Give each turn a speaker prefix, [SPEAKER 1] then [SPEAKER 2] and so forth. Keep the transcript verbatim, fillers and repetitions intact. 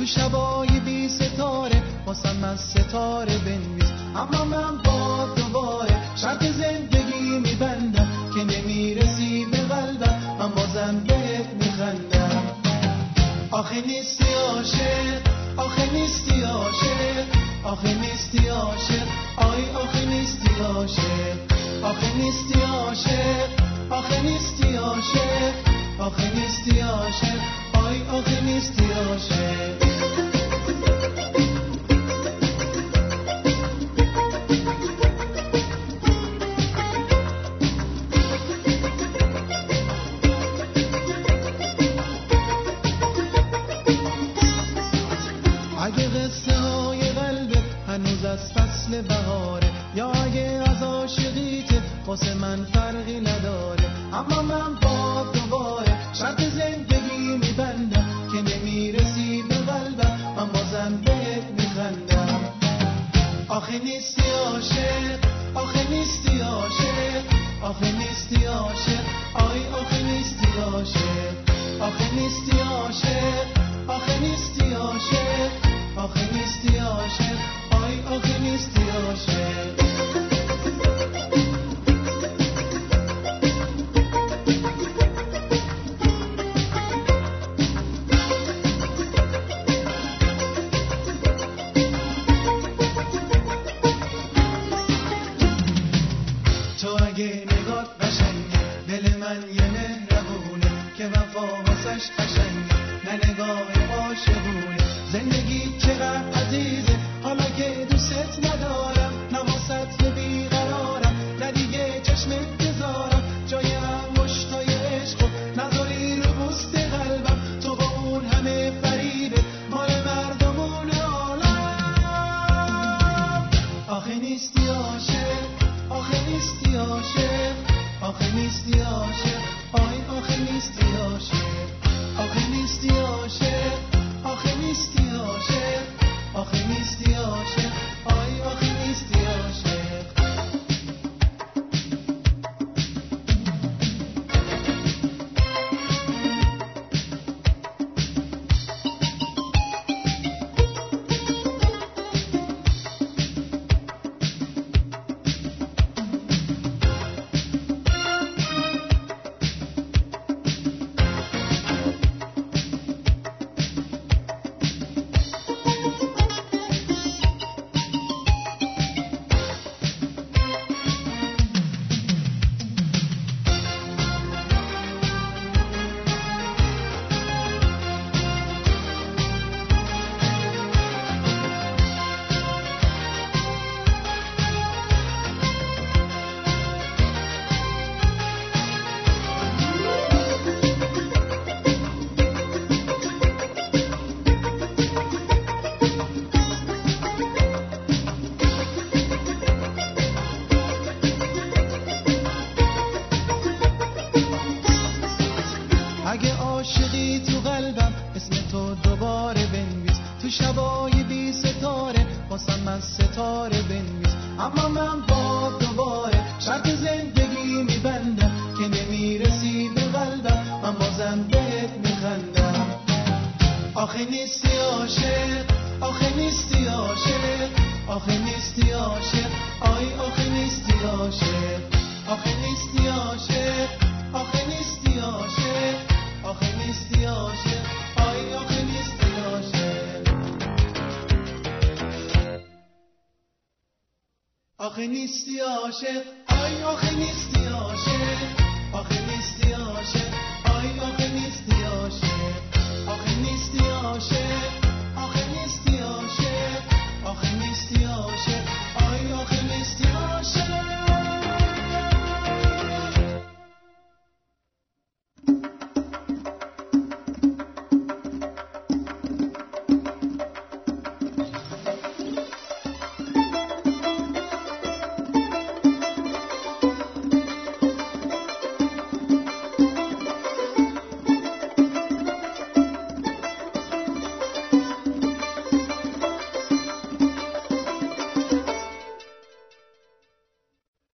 [SPEAKER 1] شبای بی ستاره واسم از ستاره بنویس. اما من با دوباره شرط زندگی میبندم که نمیرسی به قلبم، من بازم بهت میخندم. آخه نیستی عاشق، آخه نیستی عاشق، آخه نیستی عاشق، آی آخه نیستی عاشق، آخه نیستی عاشق، آخه نیستی عاشق، آخه نیستی عاشق، آی آخه نیستی عاشق. اگه قصه های قلبت هنوز از فصل بهاره، یا اگه از عاشقیت واسه من فرقی نداره، اما من با دوباره شرط زندگی میبندم که نمیرسی به قلبم، من بازم بهت میخندم. آخه نیستی عاشق، آخه نیستی عاشق، آخه نیستی عاشق، آی آخه نیستی عاشق، آخه نیستی عاشق، آخه نیستی عاشق، آخه نیستی عاشق، آی آخه نیستی عاشق. تو اگه نگات قشنگه، دل من یه مهربونه که وفا واسش قشنگه، نه نگاه عاشقونه. زندگی چقدر عزیزه حالا که دوست ندارم، نه واسط یه بیقرارم، نه دیگه چشمت بذارم جای انگشتای عشق و نذاری رو پوست قلبم. تو با اون همه فریبت مال مردمون عالم. آخه نیستی عاشق، آخه نیستی عاشق، آخه نیستی عاشق، آی آخه نیستی عاشق، آخه نیستی عاشق، آخه نیستی عاشق، آخه نیستی عاشق، آی آخه نیستی عاشق. اگه عاشقی تو قلبم اسم تو دوباره بنویس. تو شبای بی ستاره واسم از ستاره بنویس. اما من با دوباره شرط زندگی میبندم که نمیرسی به قلبم، من بازم بهت میخندم. آخه نیستی عاشق، آخه نیستی عاشق، آخه نیستی عاشق، آی آخه نیستی عاشق، آخه نیستی عاشق، آخه نیستی عاشق، آخه نیستی عاشق، آی آخه نیستی عاشق. آخه نیستی عاشق، آی آخه نیستی عاشق، آخه نیستی عاشق، آی آخه نیستی عاشق، آخه نیستی عاشق.